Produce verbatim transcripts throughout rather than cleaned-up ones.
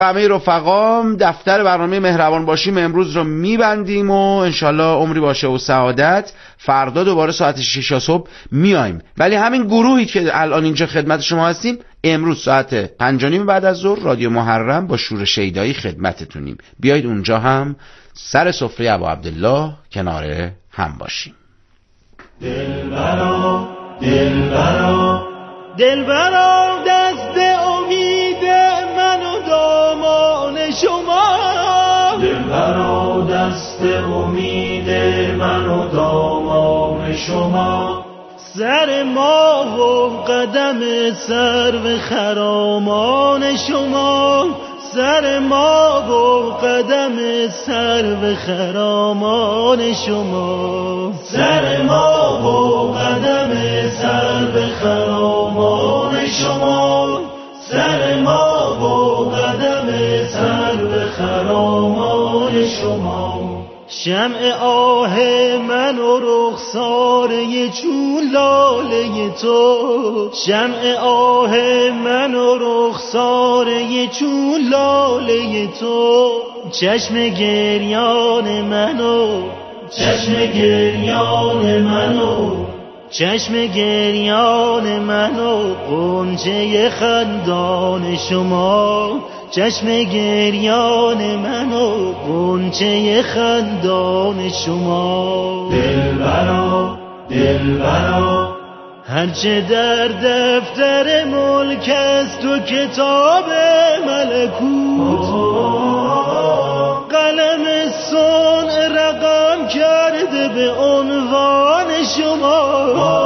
همه رفقام دفتر برنامه مهربان باشیم امروز رو میبندیم و انشالله عمری باشه و سعادت. فردا دوباره ساعت شش صبح میایم، ولی همین گروهی که الان اینجا خدمت شما هستیم امروز ساعت پنج و نیم بعد از ظهر رادیو محرم با شور شیدایی خدمتتونیم. بیایید اونجا هم سر سفره ابو عبدالله کنار هم باشیم. دلبرا دلبرا دلبرا دست امید من و دامان شما، دلبرا دست امید من و دامان شما، سر ما و قدم سرو خرامان شما، سر ما و قدم سرو خرامان شما، سر ما و قدم سرو خرامان شما، سر ما و قدم سرو خرامان شما. شمع آه من و رخساره چون لاله تو، شمع آه من و رخساره چون لاله تو، چشم گریان منو، چشم گریان منو، چشم گریان منو، غنچه خندان شما، چشم گریان منو، غنچه خندان شما. دلبرا دلبرا هرچه در دفتر ملک است و کتاب ملکوت، قلم صنع رقم کرده به عنوان شما،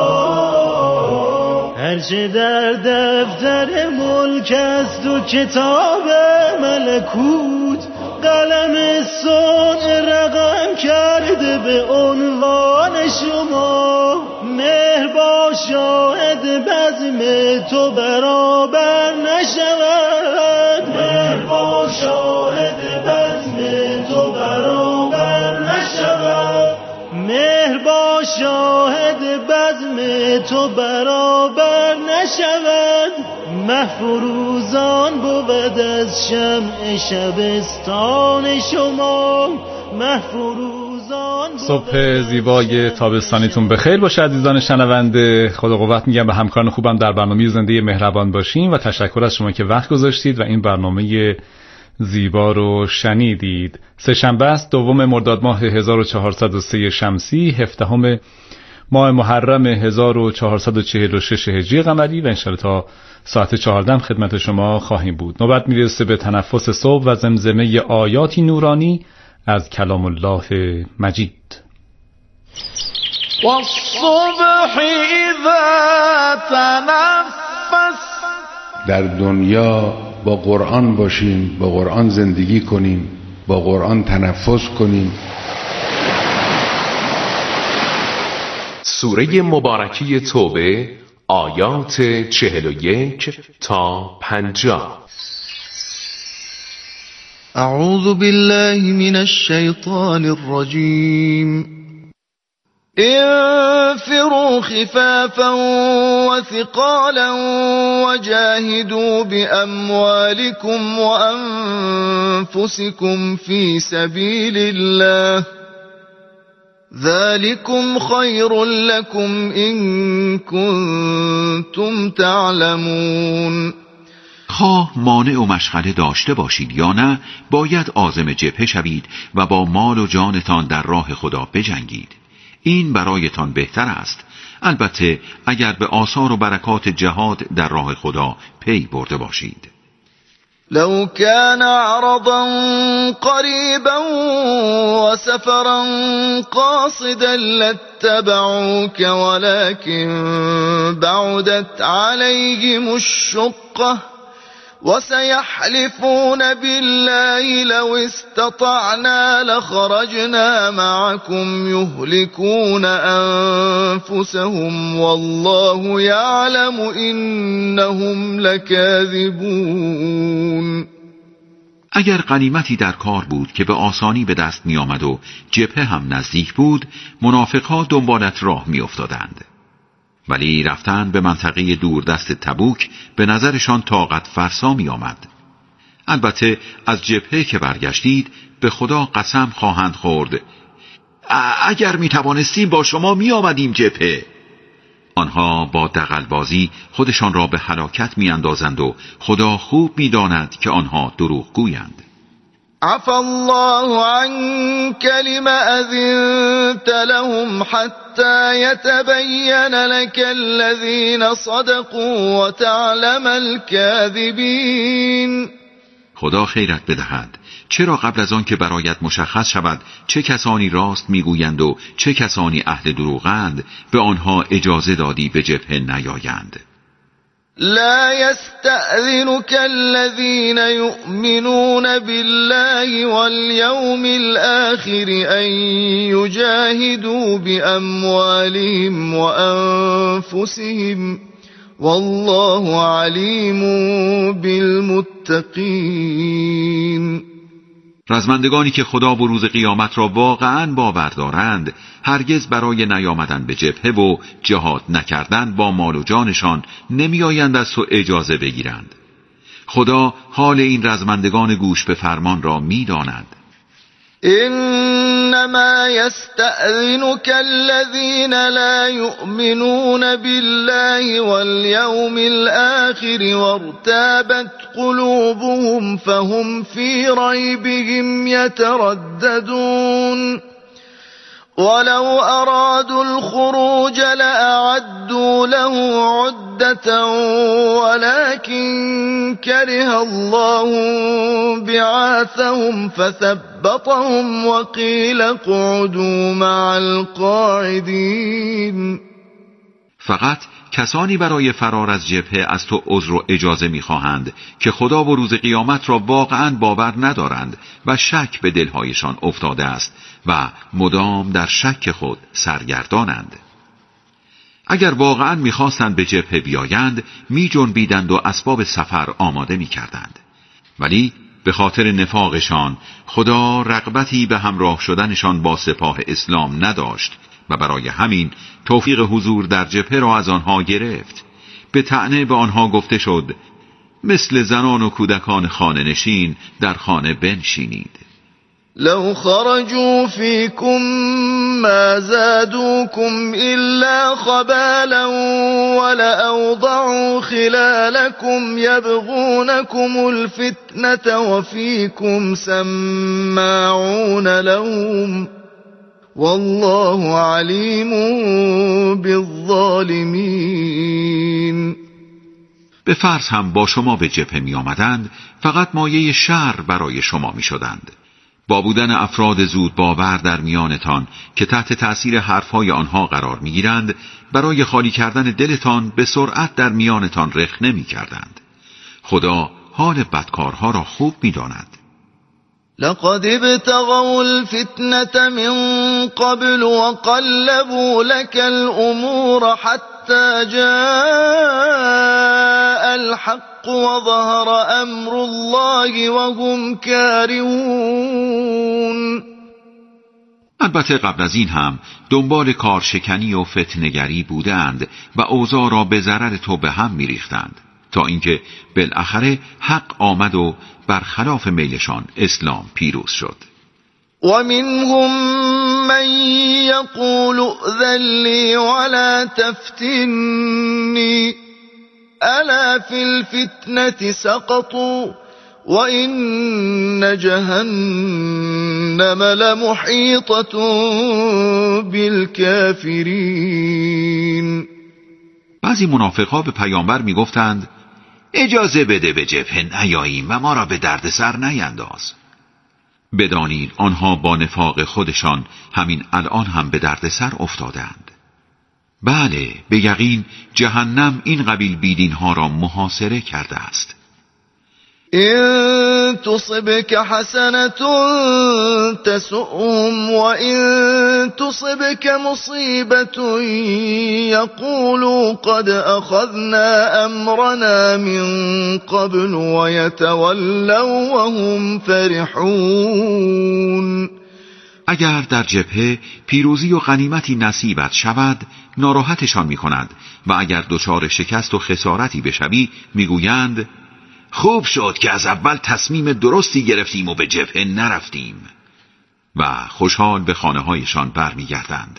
هرچه در دفتر ملک است و کتاب ملکوت، قلم صنع رقم کرده به عنوان شما. مهر با شاهد بزم تو برابر نشود، مهر با شاهد بزم تو برابر نشود، مهر با شاهد بزم تو برابر نشود، محفروزان بود از شمع شبستان شما، محفروزان. صبح زیبای تابستانیتون بخیر باشه عزیزان شنونده. خدا قوت میگم به همکاران خوبم در برنامه زنده مهربان باشیم و تشکر از شما که وقت گذاشتید و این برنامه زیبا رو شنیدید. سه شنبه است، دوم مرداد ماه هزار و چهارصد و سه شمسی، هفدهم ماه محرم هزار و چهارصد و چهل و شش هجری قمری و انشاءالله تا ساعت چهارده خدمت شما خواهیم بود. نوبت میرسه به تنفس صبح و زمزمه آیاتی نورانی از کلام الله مجید. والصبح اذا تنفس، در دنیا با قرآن باشیم، با قرآن زندگی کنیم، با قرآن تنفس کنیم. سوره مبارکی توبه آیات چهل و یک تا پنجاه. اعوذ بالله من الشیطان الرجیم. انفروا خفافا وثقالا وجاهدوا بأموالكم وأنفسكم في سبيل الله ذلكم خير لكم إن كنتم تعلمون. خواه مانع و مشغله داشته باشید یا نه، باید عازم جبهه شوید و با مال و جانتان در راه خدا بجنگید. این برایتان بهتر است، البته اگر به آثار و برکات جهاد در راه خدا پی برده باشید. لو كان عرضا قريبا وسفرا قاصدا لاتبعوك ولكن بعدت عليهم الشقة وسيحلفون بالله لو استطعنا لخرجنا معكم يهلكون أنفسهم والله يعلم إنهم لكاذبون. اگر غنیمتی در کار بود که به آسانی به دست می آمد و جبهه هم نزدیک بود، منافقها دنبالت راه می افتادند. ولی رفتن به منطقه دوردست تبوک به نظرشان طاقت فرسا می آمد. البته از جبهه که برگشتید به خدا قسم خواهند خورد اگر می توانستیم با شما می آمدیم جبهه. آنها با دغل‌بازی خودشان را به هلاکت می اندازند و خدا خوب می داند که آنها دروغ گویند. عفى الله عنك لما أذنت لهم حتى يتبين لك الذين صدقوا وتعلم الكاذبين. خدا خیرت بدهد. چرا قبل از آن که برایت مشخص شود چه کسانی راست میگویند و چه کسانی اهل دروغند به آنها اجازه دادی به جبهه نیایند؟ لا يستأذنك الذين يؤمنون بالله واليوم الآخر أن يجاهدوا بأموالهم وأنفسهم والله عليم بالمتقين. رزمندگانی که خدا و روز قیامت را واقعاً باور دارند هرگز برای نیامدن به جبهه و جهاد نکردن با مال و جانشان نمی آیند از تو اجازه بگیرند. خدا حال این رزمندگان گوش به فرمان را می داند. إنما يستأذنك الذين لا يؤمنون بالله واليوم الآخر وارتابت قلوبهم فهم في ريبهم يترددون ولو أرادوا الخروج لأعدوا له عدة ولكن كره الله بعاثهم فثبطهم وقيل اقعدوا مع القاعدين. فقط کسانی برای فرار از جبهه از تو عذر و اجازه می‌خواهند که خدا و روز قیامت را واقعاً باور ندارند و شک به دلهایشان افتاده است و مدام در شک خود سرگردانند. اگر واقعاً می‌خواستند به جبهه بیایند می‌جنبیدند و اسباب سفر آماده می‌کردند، ولی به خاطر نفاقشان خدا رغبتی به همراه شدنشان با سپاه اسلام نداشت و برای همین توفیق حضور در جبهه را از آنها گرفت. به طعنه به آنها گفته شد مثل زنان و کودکان خانه نشین در خانه بنشینید. لو خرجوا فيكم ما زادوكم إلا خبالا ولأوضعوا خلالكم يبغونكم الفتنة وفيكم سماعون لهم والله عليم بالظالمين. به فرض هم با شما به جبهه می آمدند فقط مایه شر برای شما می شدند. با بودن افراد زود باور در میانتان که تحت تأثیر حرفهای آنها قرار می گیرند برای خالی کردن دلتان به سرعت در میانتان رخ نمی کردند. خدا حال بدکارها را خوب می داند. لقد ابتغوا الفتنة من قبل وقلبوا لك الأمور حتى جاء الحق وظهر أمر الله وهم كارهون. البته قبل از این هم دنبال کارشکنی و فتنه‌گری بودند و اوضاع را به ضرر تو به هم می‌ریختند تا اینکه بالاخره حق آمد و برخلاف میلشان اسلام پیروز شد. ومنهم من يقول ائذن لي ولا تفتني ألا في الفتنة سقطوا وإن جهنم لمحيطة بالكافرين. بعضی منافقها به پیامبر میگفتند اجازه بده به جبهه نیاییم و ما را به دردسر نینداز. بدانید آنها با نفاق خودشان همین الان هم به دردسر افتادند. بله، به یقین جهنم این قبیل بیدین ها را محاصره کرده است. إن تصبك حسنة تسؤهم وإن تصبك مصيبة يقولوا قد أخذنا أمرنا من قبل ويتولوا وهم فرحون. اگر در جبهه پیروزی و غنیمتی نصیبت شود ناراحتشان می کند و اگر دچار شکست و خسارتی بشوی می گویند خوب شد که از اول تصمیم درستی گرفتیم و به جبهه نرفتیم. و خوشحال به خانه هایشان برمیگردند.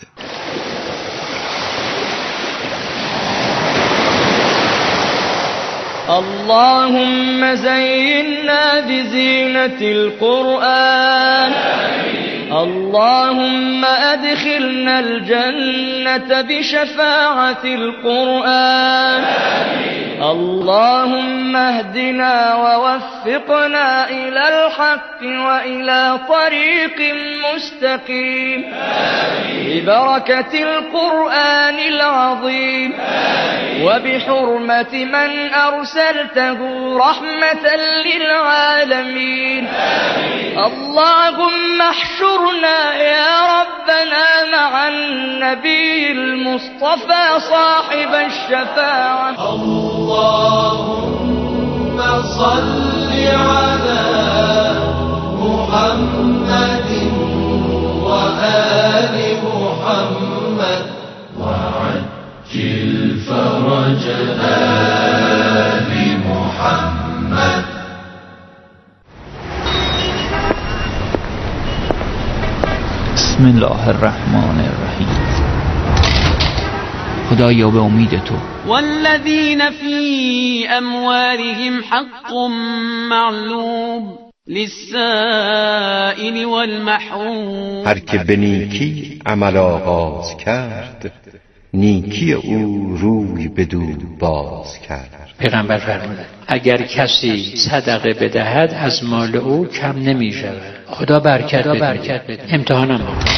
اللهم زينا بزينة القرآن. اللهم أدخلنا الجنة بشفاعة القرآن. اللهم اهدنا ووفقنا إلى الحق وإلى طريق مستقيم ببركة القرآن العظيم وبحرمة من أرسلته رحمة للعالمين. اللهم احشرنا يا ربنا مع النبي المصطفى صاحب الشفاعة. اللهم صل على محمد وآل محمد وعجل فرج آل محمد. بسم الله الرحمن الرحیم. خدایا به امید تو. والذین فی اموالهم حق معلوم للسائل والمحروم. هر که به نیکی عمل آغاز کرد، نیکی او روی بدو باز کرد. پیغمبر فرمود اگر کسی صدقه بدهد از مال او کم نمی شود. خدا برکت بده. امتحانم بود.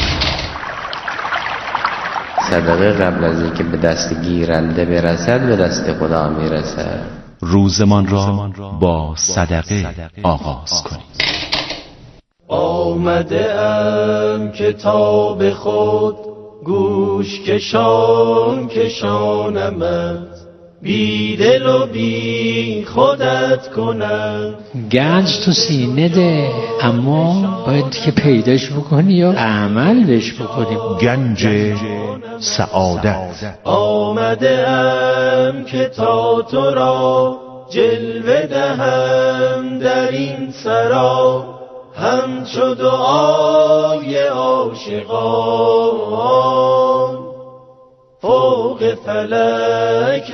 صدقه قبل از اینکه به دست گیرنده برسد به دست خدا میرسد. روزمان را با صدقه آغاز کنید. آمده ام کتاب خود گوش کشان کشانمت، بی دل و بی خودت کنم. گنج تو سینه ده، اما باید که پیداش بکنی یا عمل بهش بکنی. گنج سعادت. آمده ام که تا تو را جلوه دهم در این سرا، همچو دعای عاشقان فوق فلک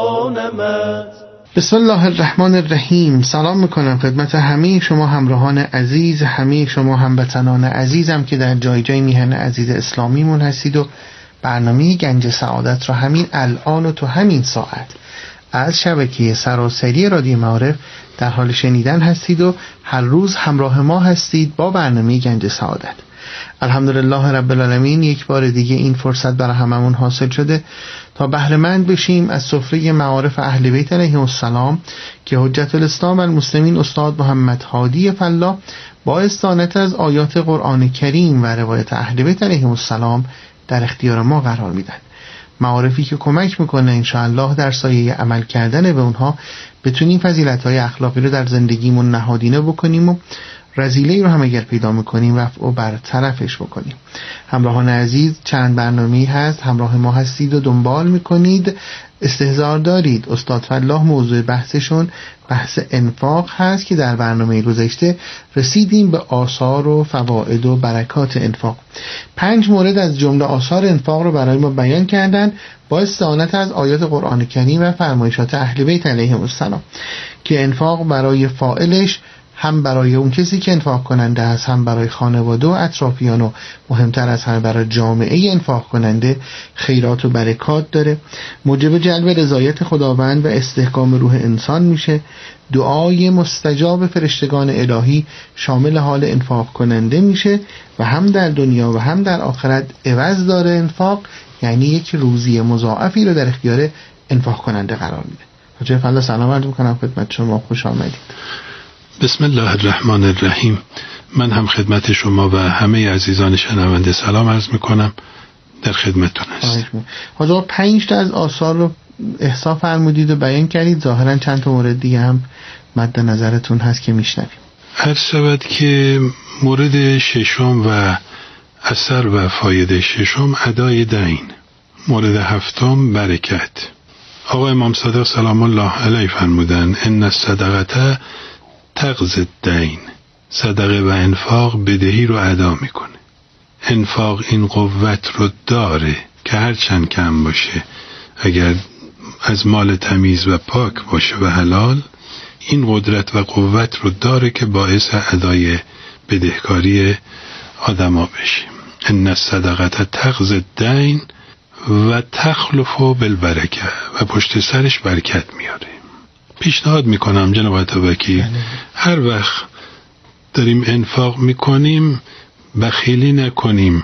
رسانمت. بسم الله الرحمن الرحیم. سلام میکنم خدمت همه شما همراهان عزیز، همه شما هموطنان عزیزم که در جای جای میهن عزیز اسلامیمون هستید و برنامه گنج سعادت را همین الان و تو همین ساعت از شبکه سراسری رادیو معارف در حال شنیدن هستید و هر روز همراه ما هستید با برنامه گنج سعادت. الحمدلله رب العالمین، یک بار دیگه این فرصت برای هممون حاصل شده تا بهره مند بشیم از سفره معارف اهل بیت علیهم السلام که حجت الاسلام المسلمین استاد محمد هادی فلاح با استعانت از آیات قرآن کریم و روایت اهل بیت علیهم السلام در اختیار ما قرار میدن. معارفی که کمک میکنه انشاءالله در سایه عمل کردن به اونها بتونیم فضیلت‌های اخلاقی رو در زندگیمون نهادینه بکنیم و رذیله رو هم اگر پیدا میکنیم رفع و برطرفش بکنیم. همراهان عزیز، چند برنامه‌ای هست همراه ما هستید و دنبال میکنید، استحضار دارید. استاد فلاح موضوع بحثشون بحث انفاق هست که در برنامه گذشته رسیدیم به آثار و فواید و برکات انفاق. پنج مورد از جمله آثار انفاق رو برای ما بیان کردن با استعانت از آیات قرآن کریم و فرمایشات اهل بیت علیهم السلام که انفاق برای فاعلش هم برای اون کسی که انفاق کننده است، هم برای خانواده و اطرافیان و مهمتر از همه برای جامعه انفاق کننده خیرات و برکات داره، موجب جلب رضایت خداوند و استحکام روح انسان میشه، دعای مستجاب فرشتگان الهی شامل حال انفاق کننده میشه و هم در دنیا و هم در آخرت عوض داره. انفاق یعنی یک روزی مضاعفی رو در اختیار انفاق کننده قرار میده. حاجی فلاح سلام عرض میکنم خدمت شما، خوش آمدید. بسم الله الرحمن الرحیم. من هم خدمت شما و همه عزیزان شنونده سلام عرض میکنم، در خدمتتون هستم. حالا پنج تا از آثار رو احصا فرمودید و بیان کردید، ظاهرا چند تا مورد دیگه هم مد نظرتون هست که میشنویم. عرض شود که مورد ششم و اثر و فایده ششم ادای دین، مورد هفتم برکت. آقا امام صادق سلام الله علیه فرمودن ان الصدقه تقضی الدین، صدقه و انفاق بدهی رو ادا میکنه. انفاق این قوت رو داره که هر چند کم باشه، اگر از مال تمیز و پاک باشه و حلال، این قدرت و قوت رو داره که باعث ادای بدهکاری آدما بشه. ان الصدقه تقضی الدین و تخلف بالبرکه، و پشت سرش برکت میاره. پیشنهاد میکنم جناب اتابکی هر وقت داریم انفاق میکنیم بخیلی نکنیم،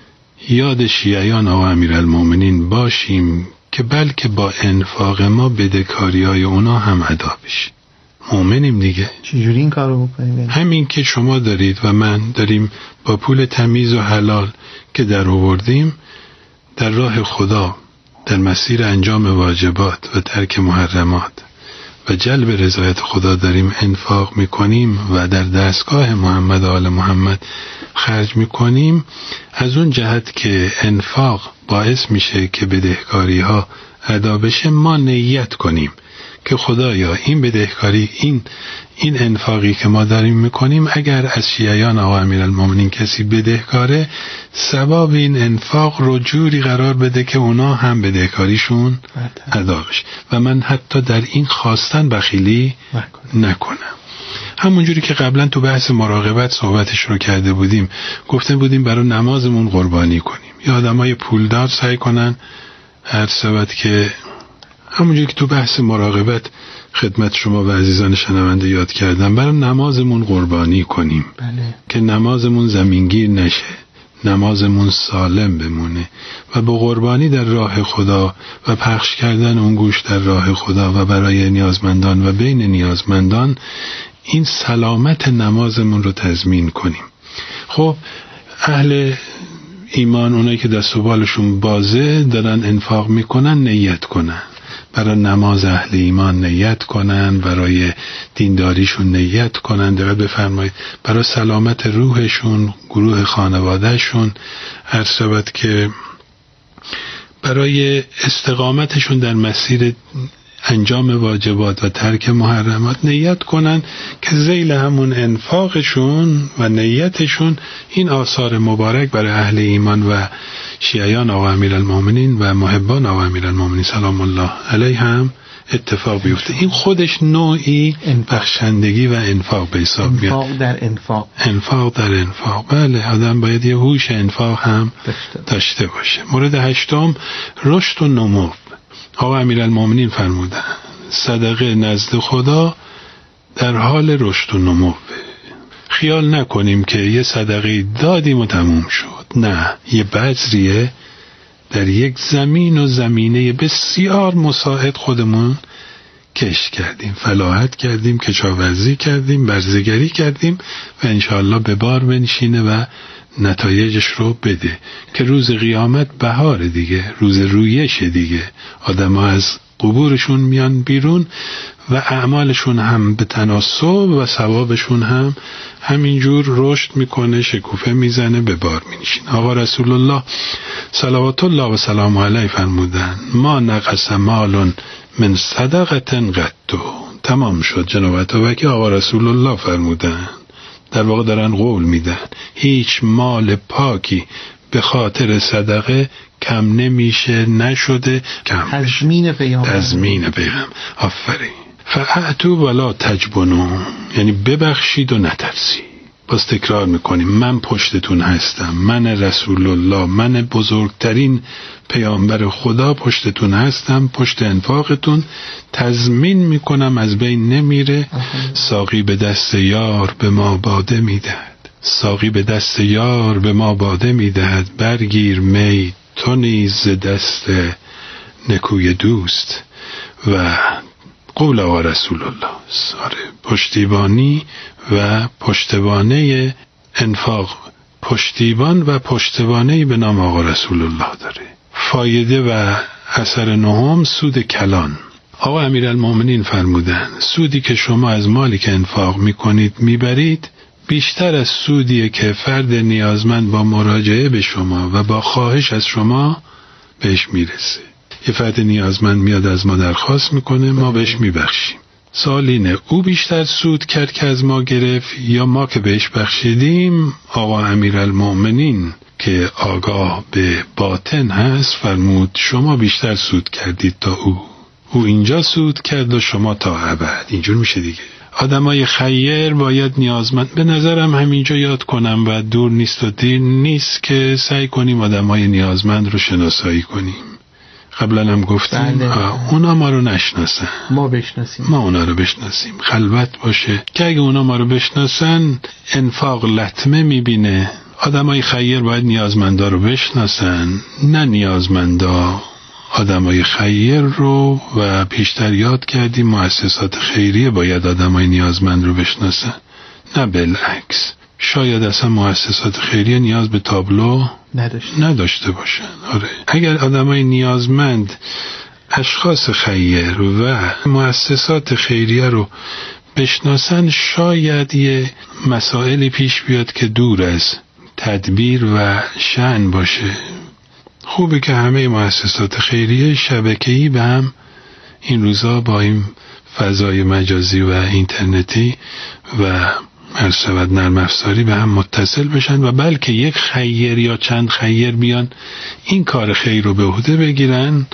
یاد شیعیان آقا امیرالمومنین باشیم که بلکه با انفاق ما بدهکاری های اونا هم ادا بشه. مؤمنیم دیگه. چجوری این کارو بکنیم؟ همین که شما دارید و من داریم با پول تمیز و حلال که در آوردیم در راه خدا، در مسیر انجام واجبات و ترک محرمات و جلب رضایت خدا داریم انفاق میکنیم و در دستگاه محمد آل محمد خرج میکنیم. از اون جهت که انفاق باعث میشه که بدهکاری ها ادا بشه، ما نیت کنیم که خدایا این بدهکاری، این این انفاقی که ما داریم میکنیم، اگر از شیعیان آقا امیرالمومنین کسی بدهکاره، ثواب این انفاق رو جوری قرار بده که اونا هم بدهکاریشون ادا بشه و من حتی در این خواستن بخیلی نکنم. همونجوری که قبلا تو بحث مراقبت صحبتش رو کرده بودیم، گفته بودیم برای نمازمون قربانی کنیم. یا آدمای پولدار سعی کنن هر سبت که همونجوری که تو بحث مراقبت خدمت شما و عزیزان شنونده یاد کردم، برای نمازمون قربانی کنیم. بله. که نمازمون زمینگیر نشه، نمازمون سالم بمونه و با قربانی در راه خدا و پخش کردن اون گوش در راه خدا و برای نیازمندان و بین نیازمندان این سلامت نمازمون رو تضمین کنیم. خب اهل ایمان، اونایی که دست و بالشون بازه دارن انفاق میکنن، نیت کنن برای نماز اهل ایمان نیت کنن، برای دینداریشون نیت کنن، دقت بفرمایید، برای سلامت روحشون، گروه خانوادهشون، هر شود که برای استقامتشون در مسیر انجام واجبات و ترک محرمات نیت کنن که ذیل همون انفاقشون و نیتشون این آثار مبارک برای اهل ایمان و شیعیان آقا امیرالمومنین و محبان آقا امیرالمومنین سلام الله علیه هم اتفاق بیفته. این خودش نوعی بخشندگی و انفاق به حساب میاد. انفاق در انفاق. انفاق در انفاق. بله، آدم باید یه هوش انفاق هم داشته باشه. مورد هشتم، رشد و نمو. آقا امیرالمومنین فرمودن صدقه نزد خدا در حال رشد و نمو. خیال نکنیم که یه صدقه دادیم و تموم شد. نه، یه بذریه در یک زمین و زمینه بسیار مساعد خودمون کشت کردیم، فلاحت کردیم، کشاورزی کردیم، برزگری کردیم و انشاءالله به بار بنشینه و نتایجش رو بده که روز قیامت بهار دیگه، روز رویش دیگه، آدم ها از قبورشون میان بیرون و اعمالشون هم به تناسب و ثوابشون هم همینجور رشد میکنه، شکوفه میزنه، به بار مینشین. آقا رسول الله صلوات الله و سلام علیه فرمودن ما نقص مال من صدقه قط. تمام شد جناب اتابکی. آقا رسول الله فرمودن، در واقع دارن قول میدن، هیچ مال پاکی به خاطر صدقه کم نمیشه، نشده کم. تضمین پیامبر. تضمین پیغمبر. آفرین. فاعتوا ولا تجبنوا، یعنی ببخشید و نترسید. باز تکرار میکنیم، من پشتتون هستم، من رسول الله، من بزرگترین پیامبر خدا پشتتون هستم، پشت انفاقتون، تضمین میکنم از بین نمیره. ساقی به دست یار به ما باده میدهد، ساقی به دست یار به ما باده میدهد، برگیر می تو نیز دست نکوی دوست. و قول آقا رسول الله ساره پشتیبانی و پشتوانه انفاق، پشتیبان و پشتوانه به نام آقا رسول الله داره. فایده و اثر نهم، سود کلان. آقا امیرالمومنین فرمودن سودی که شما از مالی که انفاق میکنید میبرید بیشتر از سودیه که فرد نیازمند با مراجعه به شما و با خواهش از شما بهش میرسه. یه فرد نیازمند میاد از ما درخواست میکنه، ما بهش میبخشیم. سوال اینه او بیشتر سود کرد که از ما گرفت یا ما که بهش بخشیدیم؟ آقا امیرالمؤمنین که آگاه به باطن هست فرمود شما بیشتر سود کردید تا او، او اینجا سود کرد و شما تا ابد. اینجور میشه دیگه. آدمای خیر باید نیازمند، به نظرم همینجا یاد کنم و دور نیست و دیر نیست که سعی کنیم آدمای نیازمند رو شناسایی کنیم. قبلا هم گفتیم بله. اونا ما رو نشناسن، ما بشناسیم، ما اونا رو بشناسیم. خلوت باشه که اگه اونا ما رو بشناسن انفاق لطمه میبینه. آدمای خیر باید نیازمندا رو بشناسن، نه نیازمندا آدمای خیر رو. و بیشتر یاد کردیم مؤسسات خیریه باید آدمای نیازمند رو بشناسن، نه بالعکس. شاید اصلا مؤسسات خیریه نیاز به تابلو نداشته, نداشته باشن. آره. اگر آدمای نیازمند اشخاص خیر و مؤسسات خیریه رو بشناسن شاید یه مسائلی پیش بیاد که دور از تدبیر و شأن باشه. خوبه که همه مؤسسات خیریه شبکه‌ای به هم این روزا با این فضای مجازی و اینترنتی و مرسوت نرم افزاری به هم متصل بشن و بلکه یک خیر یا چند خیر بیان این کار خیر رو به عهده بگیرن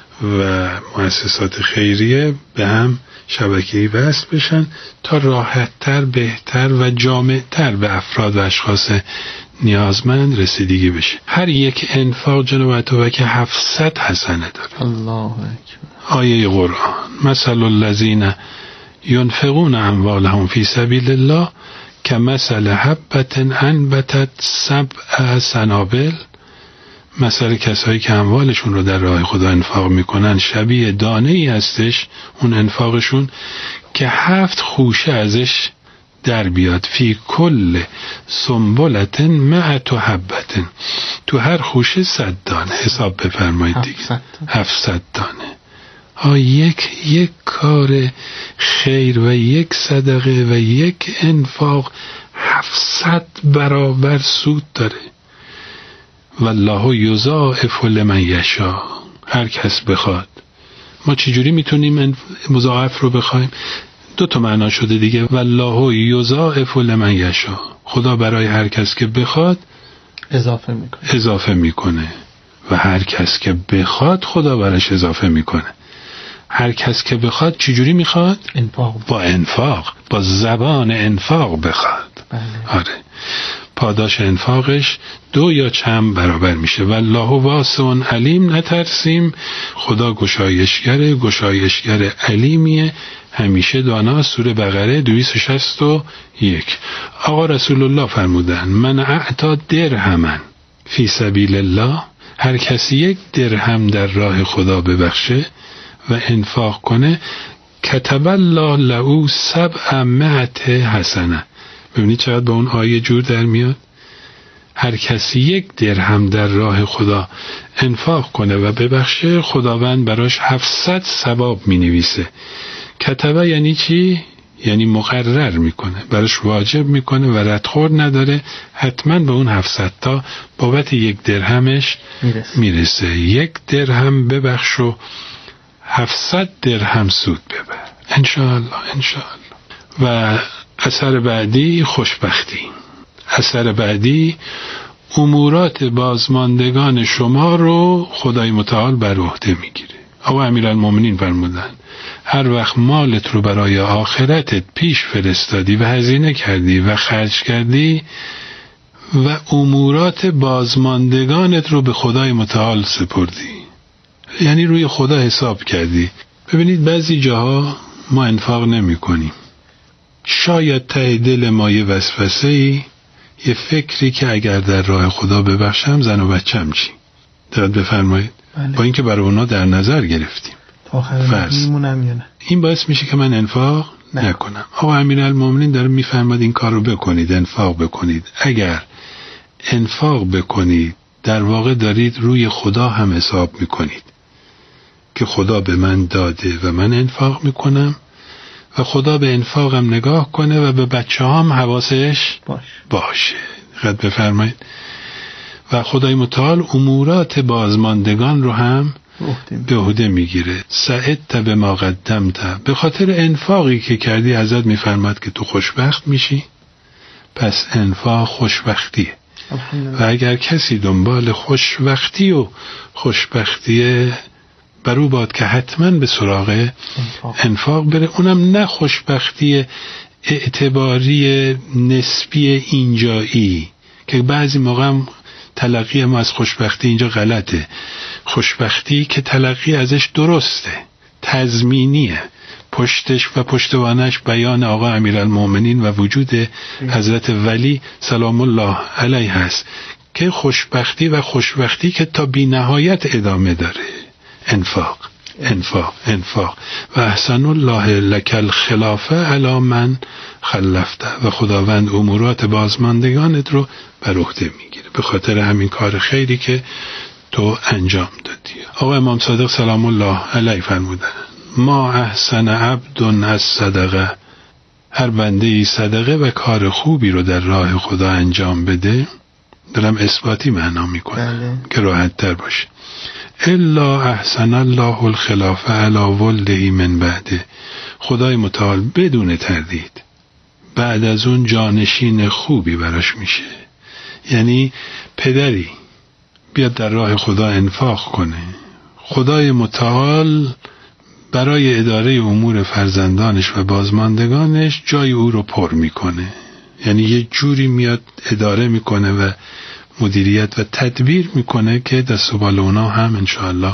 و مؤسسات خیریه به هم شبکه‌ای وصل بشن تا راحت‌تر، بهتر و جامع‌تر به افراد و اشخاص نیازمند رسیدگی بشه. هر یک انفاق جناب عطاوک هفتصد حسنه داره. الله اکبر. آیه قرآن مثل الذین ينفقون اموالهم فی سبیل الله کمثل حبة انبتت سبع سنابل، مثل کسایی که اموالشون رو در راه خدا انفاق میکنن شبیه دانه ای هستش اون انفاقشون که هفت خوشه ازش در بیاد. فی کل سنبلت مئة حبة، تو هر خوشه صد دانه. حساب بفرمایید دیگه، هفتصد دانه. ها یک یک کار خیر و یک صدقه و یک انفاق هفتصد برابر سود داره. والله یضاعف لمن یشاء، هر کس بخواد. ما چجوری میتونیم مضاعف رو بخوایم؟ دو تا معنا شده دیگه. والله یضاعف لمن یشاء، خدا برای هر کس که بخواد اضافه میکنه اضافه میکنه و هر کس که بخواد خدا براش اضافه میکنه. هر کس که بخواد چجوری میخواد؟ انفاق. با انفاق، با زبان انفاق بخواد. بله. آره. پاداش انفاقش دو یا چند برابر میشه. والله واسع علیم، نترسیم، خدا گشایشگره، گشایشگر علیمیه، همیشه دانا. سوره بقره دویست و شصت و یک. آقا رسول الله فرمودن من اعطا درهمن فی سبیل الله، هر کسی یک درهم در راه خدا ببخشه و انفاق کنه کتب الله له سبع مئة حسنه. ببینید چقدر با اون آیه جور در میاد. هر کسی یک درهم در راه خدا انفاق کنه و ببخشه خداوند براش هفتصد ثواب می نویسه. کتبه یعنی چی؟ یعنی مقرر میکنه، براش واجب میکنه و ردخور نداره، حتما به اون هفتصد تا بابت یک درهمش میرسه, میرسه. یک درهم ببخش و هفتصد درهم سود ببر انشاءالله انشاءالله. و اثر بعدی خوشبختی. اثر بعدی امورات بازماندگان شما رو خدای متعال بر عهده میگیره. آقا امیرالمومنین فرمودن هر وقت مالت رو برای آخرتت پیش فرستادی و هزینه کردی و خرج کردی و امورات بازماندگانت رو به خدای متعال سپردی، یعنی روی خدا حساب کردی. ببینید بعضی جاها ما انفاق نمی کنیم، شاید ته دل ما یه وسوسه‌ای، یه فکری که اگر در راه خدا ببخشم زن و بچم چی؟ دقت بفرمایید. بله. با اینکه برای اونا در نظر گرفتیم فرض این باعث میشه که من انفاق نه. نکنم. آقا امیرالمومنین داره میفرماد این کار رو بکنید، انفاق بکنید. اگر انفاق بکنید در واقع دارید روی خدا هم حساب میکنید که خدا به من داده و من انفاق میکنم و خدا به انفاقم نگاه کنه و به بچه هم حواسش باش. باشه. قد بفرمایید. و خدای متعال امورات بازماندگان رو هم به عهده میگیره. سعدت به ما قدمت، به خاطر انفاقی که کردی ازت میفرماد که تو خوشبخت میشی. پس انفاق خوشبختیه و اگر کسی دنبال خوشبختی و خوشبختیه برو باد که حتما به سراغ انفاق, انفاق بره. اونم نه خوشبختی اعتباری نسبی اینجایی که بعضی موقع هم تلقی ما از خوشبختی اینجا غلطه. خوشبختی که تلقی ازش درسته، تضمینیه، پشتش و پشتوانش بیان آقا امیرالمومنین و وجود حضرت ولی سلام الله علیه هست که خوشبختی و خوشبختی که تا بی نهایت ادامه داره. انفاق انفاق انفاق و احسن الله لک الخلافه علی من خلفته، و خداوند امورات بازماندگانت رو بر عهده میگیره به خاطر همین کار خیری که تو انجام دادی. آقا امام صادق سلام الله علیه فرمودن ما احسن عبد از صدقه، هر بنده ای صدقه و کار خوبی رو در راه خدا انجام بده، دلم اثباتی معنا میکنه که راحت تر باشه، الا احسن الله الخلافه علی ولده من بعده، خدای متعال بدون تردید بعد از اون جانشین خوبی براش میشه. یعنی پدری بیاد در راه خدا انفاق کنه، خدای متعال برای اداره امور فرزندانش و بازماندگانش جای او رو پر میکنه. یعنی یه جوری میاد اداره میکنه و مدیریت و تدبیر میکنه که دست و بال اونا هم انشاءالله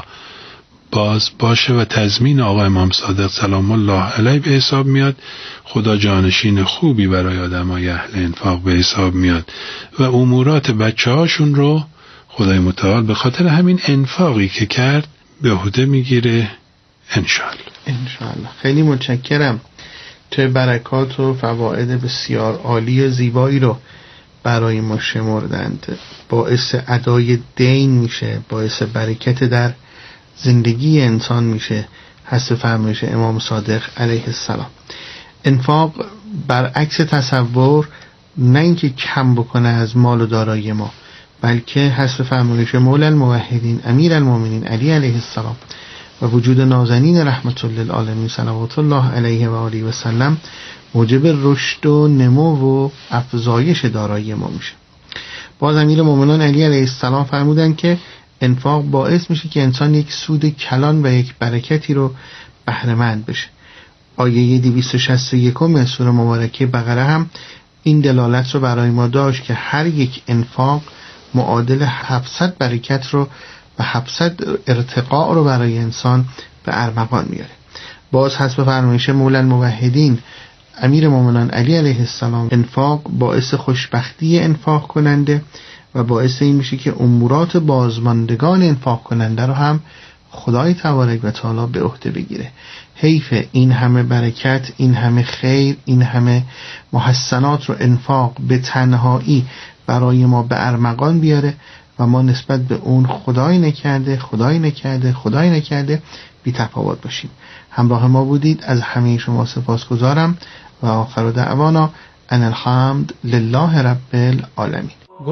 باز باشه و تضمین آقا امام صادق سلام الله علیه به حساب میاد. خدا جانشین خوبی برای آدمای اهل انفاق به حساب میاد و امورات بچه هاشون رو خدای متعال به خاطر همین انفاقی که کرد به عهده میگیره انشاءالله. انشاءالله. خیلی متشکرم. چه برکات و فواید بسیار عالی و زیبایی رو برای ما شمردند. باعث ادای دین میشه، باعث برکت در زندگی انسان میشه حسب فرمایش امام صادق علیه السلام. انفاق برعکس تصور نه اینکه کم بکنه از مال و دارایی ما، بلکه حسب فرمایش مولا الموحدین امیرالمومنین علی علیه السلام و وجود نازنین رحمت الله العالمین صلوات الله علیه و آله و سلم موجب رشد و نمو و افزایش دارایی ما میشه. باز امیر مومنان علی علیه السلام فرمودن که انفاق باعث میشه که انسان یک سود کلان و یک برکتی رو بهره مند بشه. آیه دویست و شصت و یک سوره مبارکه بقره هم این دلالت رو برای ما داشت که هر یک انفاق معادل هفتصد برکت رو و هفتصد ارتقاء رو برای انسان به ارمغان میاره. باز حسب فرمایش مولا الموحدین امیر مومنان علی علیه السلام انفاق باعث خوشبختی انفاق کننده و باعث این میشه که امورات بازماندگان انفاق کننده رو هم خدای تبارک و تعالی به عهده بگیره. حیف این همه برکت، این همه خیر، این همه محسنات رو انفاق به تنهایی برای ما به ارمغان بیاره و ما نسبت به اون خدای نکرده خدای نکرده خدای نکرده بی تفاوت باشیم. همراه ما بودید، از همه شما سپاسگزارم و آخر دعوانا ان الحمد لله رب العالمین.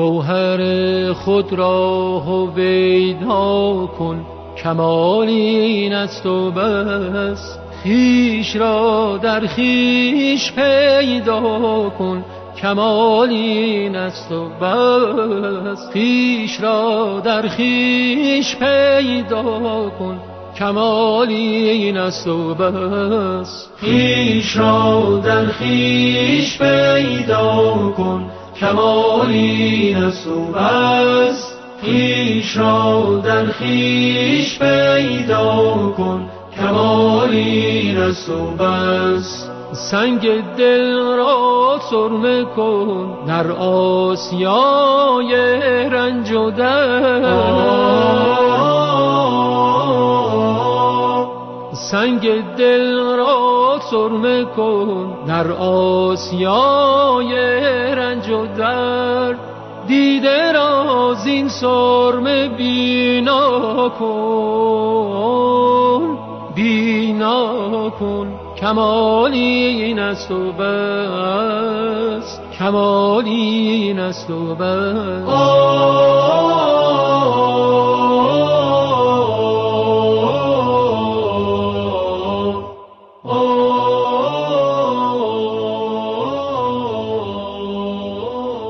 گوهر خود را هویدا کن، کمال این است و بس، خویش را در خویش پیدا کن، کمال این است و بس، خویش را در خویش پیدا کن، کمال این است و بس، خویش را در خویش پیدا کن، کمال این است و بس، خویش را در خویش پیدا کن، کمال این است و بس. سنگ دل را سرمه کن در آسیای رنج و درد، سنگ دل را سرمه کن در آسیای رنج و درد، دیده را زین سرمه بینا کن، بینا کن، کمال این است و بس، کمال این است و بس.